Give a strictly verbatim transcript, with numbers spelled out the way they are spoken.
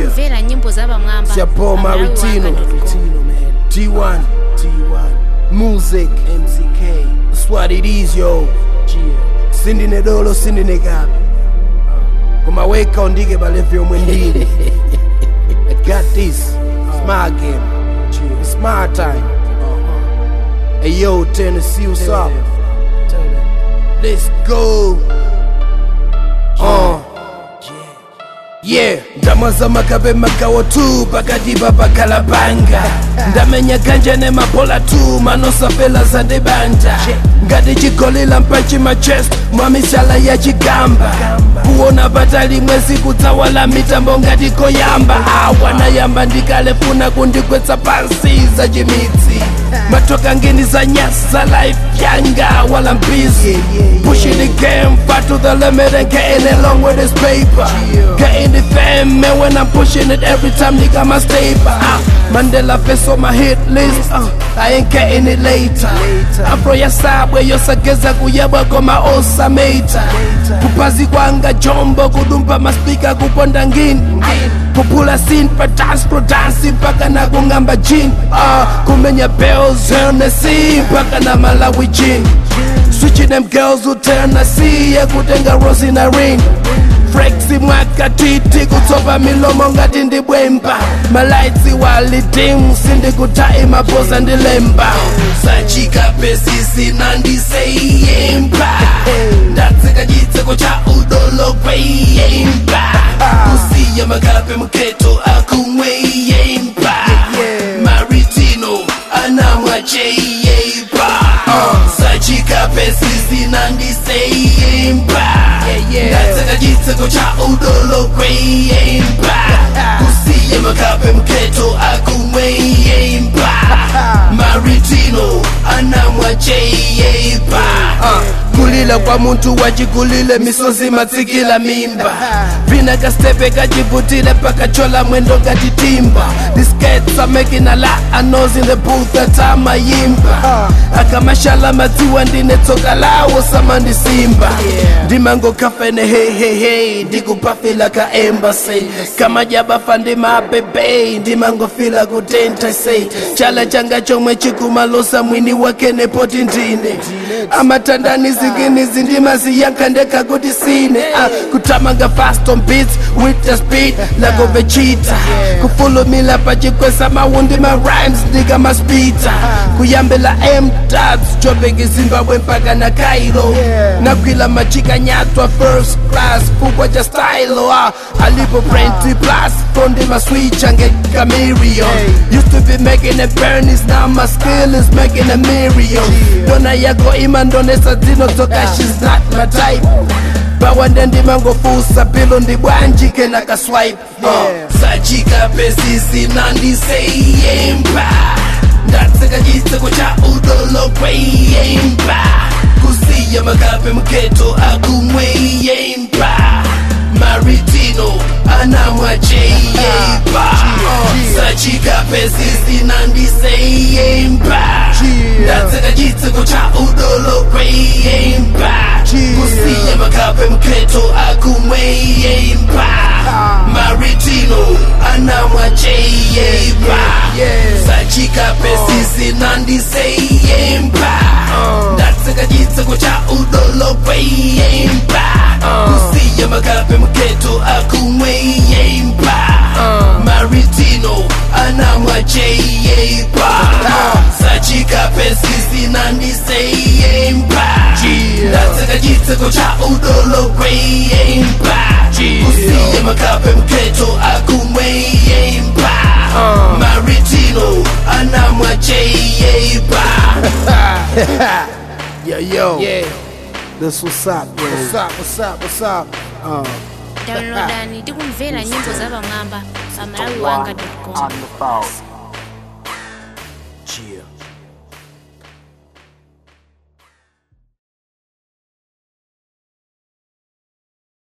ndikumvera nyimbo z'abamwamba Chapo Maritino T one Music M C K. That's what it is, yo. Sindi nedolo sindi negabi kumaweka ondike balevyo mwendini. I got this. It's my game. It's my time. Hey yo, Tennessee, what's up? Let's go. Uh. Yeah, ndamaza makabe makawo tu pakati papa kalabanga ndamenya ganja ne mapola tu manosa pela za debanja ngati chigolila mpanchi ma chest mwamisala ya chigamba kuona batali mwezi kutawala mitambo ngati koyamba awana yamba ndikalefuna kundikwetsa pansi za chimitsi matoka ngeni za nyasa life yanga while I'm busy pushing the game far to the limit and getting along with this paper getting the fame man when I'm pushing it every time nigga my staple uh, Mandela face on my hit list uh, I ain't getting it later Afro ya sabwe yosageza kuyaba koma osa meita kupazi kwanga jombo kudumpa maspika kuponda ngini kupula scene pa dance pro dance mpaka na kungamba jini uh, kumenya bells on the sea mpaka na Malawi jini switching them girls who turn the sea ya kutenga rose in a ring Frexi mwaka titi kutopa milomo ngati ndibwemba malaitsi walitim sindi kutai mapoza ndilemba sachika pesisi nandiseyemba ndatsika chitseko cha udolo kweyemba kusiya makape mketo akumweyemba Maritino anamwacheyemba sachika pesisi nandiseyemba ndatsika chitseko cha udolo kweyemba kusiya makape mketo akumweyemba Maritino anamwacheyemba kulila kwa muntu wachikulile misozi matsikila mimba vina kastepe kachivutile paka chola mwendo katitimba These cats are making a lot of noise in the booth atama yimba akamashala matiwa ndine toka lawo samandi simba dimango kafene hey hey hey dikupafila ka embassy kama jaba fandi mabebe dimango fila kutenta say chala changa chomwe chikumalosa mwini wake nepoti ndine amatandani zingini zindima ziyankandeka kuti sine uh, kutamanga fast on beats with the speed like of a cheetah kufollow me la pachikwesa mawundi ma rhymes ndiga maspita kuyambela M-Dubs jobegi Zimbabwe mpaka na Cairo nakwila machika nyatwa first class fukwa cha style uh, alipo twenty plus fondi ma switch ange chameleon used to be making a burnies now my skill is making a million dona yako imandonesa zino toka she's not my type bawande ndimango fusa pilo ndibwanji kena ka swipe uh, sachika pesisi nandiseyemba ndatsika chitseko cha udolo kweyemba kusiya makape mketo akumweyemba Maritino anamwacheyemba sachika pesisi nandiseyemba ndatsika chitseko cha udolo kweyemba kusiya makape mketo akumweyemba Maritino anamwacheyemba sachika pesisi nandiseyemba ndatsika chitseko cha udolo kweyemba kusiya makape mketo akumweyemba Maritino anamwacheyemba sachika pesisi nandiseyemba ndatsika chitseko cha udolo kweyemba kusiya makape mketo akumweyemba Maritino anamwacheyemba. Yo yo yeah. That's what's up, yo. What's up, what's up, what's up? Uh. Downloadani ndikumvera nyimbo z'abamwamba pa malawi wanga dot com.